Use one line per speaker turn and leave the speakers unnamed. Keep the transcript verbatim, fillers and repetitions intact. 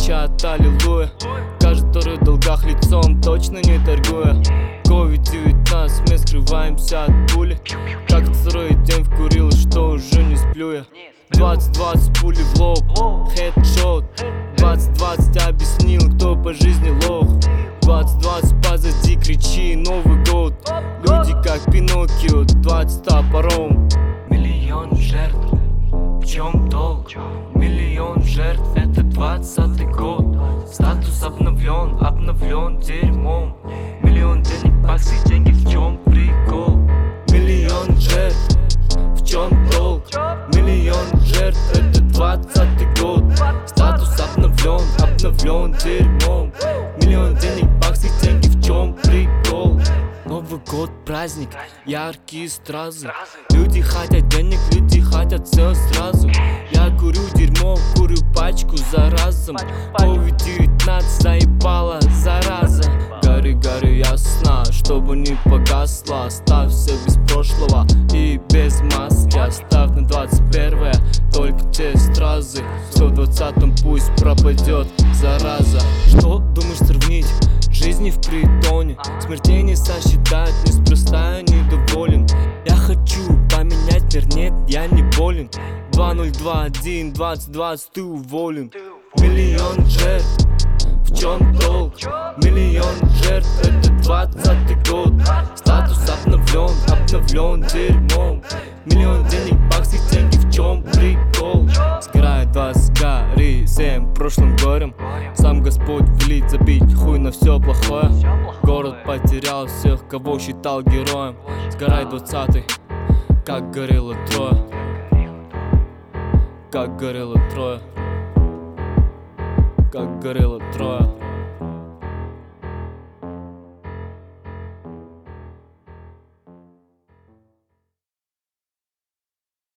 кричат аллилуйя. Каждый, который в долгах лицом, точно не торгуя. ковид девятнадцать, мы скрываемся от пули. Как второй день вкурил, что уже не сплю я. Двадцать двадцать пули в лоб, хедшот. Двадцать двадцать объяснил, кто по жизни лох. Двадцать двадцать позади, кричи Новый год. Люди как Пиноккио, двадцать топором.
Миллион жертв, в чем долг? Миллион жертв, это двадцатый год. Статус обновлен, обновлен дерьмом. Миллион денег, баксы, деньги, в чем прикол?
Миллион жертв, в чем долг? Миллион жертв, это двадцатый год. Статус обновлен, обновлен дерьмом. Миллион денег, баксы, деньги, в чем прикол? Новый год, праздник, яркие стразы. Люди хотят денег, люди хотят все сразу. Я курю дерьмо, курю пачку за разом. ковид девятнадцать заебала зараза. Гори, гори ясно, чтобы не погасла. Оставь все без прошлого и без маски. Оставь на двадцать первое только те стразы. В сто двадцатом пусть пропадет зараза. Что думаешь сравнить? Жизни в притоне, смертей не сосчитать, неспроста я недоволен. Я хочу поменять мир, нет, я не болен. Два ноль два один двадцать двадцать, ты уволен. Миллион жертв, в чем долг? Миллион жертв, это двадцатый год. Статус обновлен, обновлен дерьмом. Миллион денег, баксы, деньги, в чем прикол? Сгорает вас, гори всем прошлым горем. Сам Господь велит забить хуй на все плохое. Город потерял всех, кого считал героем. Сгорает двадцатый, как горело трое. Как горело трое. Как горело трое.